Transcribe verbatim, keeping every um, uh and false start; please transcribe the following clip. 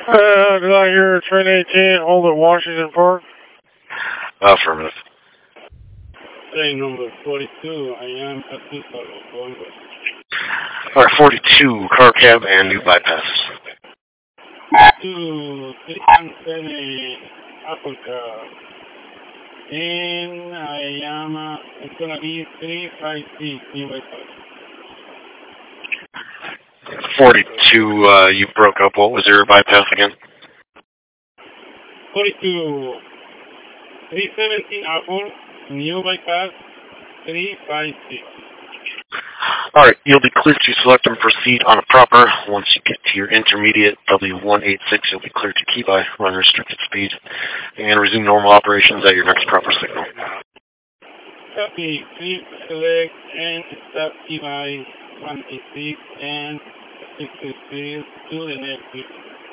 Uh, did I hear train eighteen, hold at Washington Park? Affirmative. Train number forty-two, I am at Tucson, going west. Alright, forty-two, car cab and new bypass. To City Africa. And I am, uh, it's gonna be three five six, new bypass. forty-two, uh, you broke up. What was your bypass again? forty-two, three seventeen Apple, new bypass, three five six. Alright, you'll be cleared to select and proceed on a proper. Once you get to your intermediate W one eighty-six, you'll be cleared to key by, run restricted speed, and resume normal operations at your next proper signal. Copy, please select and stop key by one eighty-six and sixty-six to the next.